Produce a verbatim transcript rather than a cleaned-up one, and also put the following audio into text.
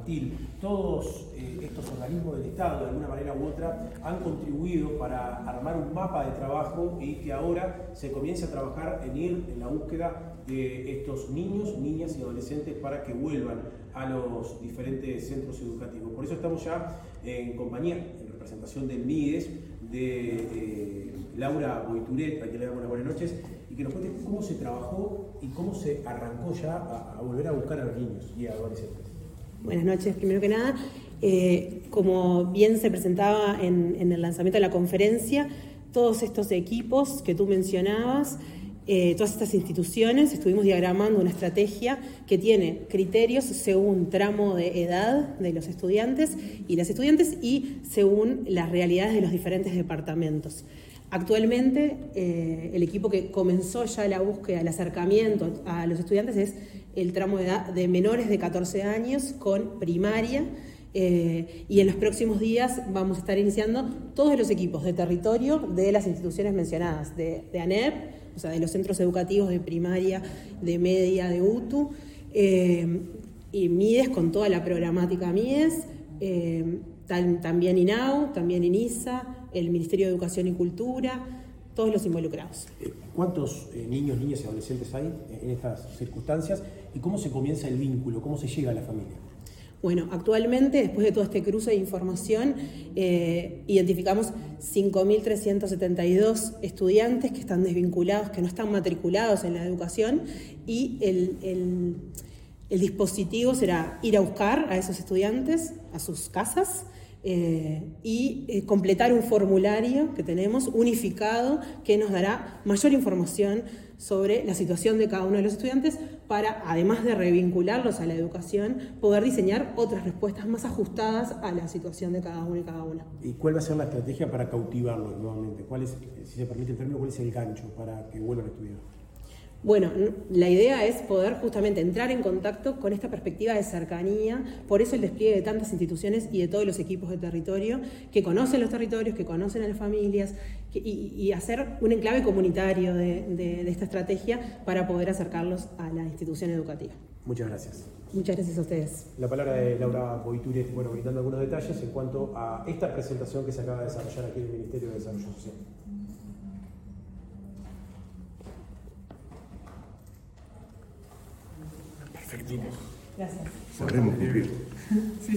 infantil, todos eh, estos organismos del Estado, de alguna manera u otra, han contribuido para armar un mapa de trabajo y que ahora se comience a trabajar en ir en la búsqueda de estos niños, niñas y adolescentes para que vuelvan a los diferentes centros educativos. Por eso estamos ya en compañía, en representación del MIDES, de eh, Laura Boituret, a quien le damos las buenas noches, y que nos cuente cómo se trabajó y cómo se arrancó ya a, a volver a buscar a los niños y a adolescentes. Buenas noches, primero que nada. Eh, como bien se presentaba en, en el lanzamiento de la conferencia, todos estos equipos que tú mencionabas, eh, todas estas instituciones, estuvimos diagramando una estrategia que tiene criterios según tramo de edad de los estudiantes y las estudiantes y según las realidades de los diferentes departamentos. Actualmente, eh, el equipo que comenzó ya la búsqueda, el acercamiento a los estudiantes es el tramo de edad de menores de catorce años con primaria, eh, y en los próximos días vamos a estar iniciando todos los equipos de territorio de las instituciones mencionadas, de, de ANEP, o sea, de los centros educativos de primaria, de media, de U T U, eh, y MIDES con toda la programática MIDES, eh, tal, también INAU, también INISA, el Ministerio de Educación y Cultura, todos los involucrados. ¿Cuántos eh, niños, niñas y adolescentes hay en estas circunstancias y cómo se comienza el vínculo, cómo se llega a la familia? Bueno, actualmente, después de todo este cruce de información, eh, identificamos cinco mil trescientos setenta y dos estudiantes que están desvinculados, que no están matriculados en la educación, y el, el, el dispositivo será ir a buscar a esos estudiantes a sus casas, Eh, y eh, completar un formulario que tenemos unificado que nos dará mayor información sobre la situación de cada uno de los estudiantes para, además de revincularlos a la educación, poder diseñar otras respuestas más ajustadas a la situación de cada uno y cada una. ¿Y cuál va a ser la estrategia para cautivarlos nuevamente? ¿Cuál es, si se permite el término, cuál es el gancho para que vuelvan a estudiar? Bueno, la idea es poder justamente entrar en contacto con esta perspectiva de cercanía, por eso el despliegue de tantas instituciones y de todos los equipos de territorio que conocen los territorios, que conocen a las familias, que, y, y hacer un enclave comunitario de, de, de esta estrategia para poder acercarlos a la institución educativa. Muchas gracias. Muchas gracias a ustedes. La palabra de Laura Boituret, bueno, brindando algunos detalles en cuanto a esta presentación que se acaba de desarrollar aquí en el Ministerio de Desarrollo Social. Gracias. Podremos cumplir.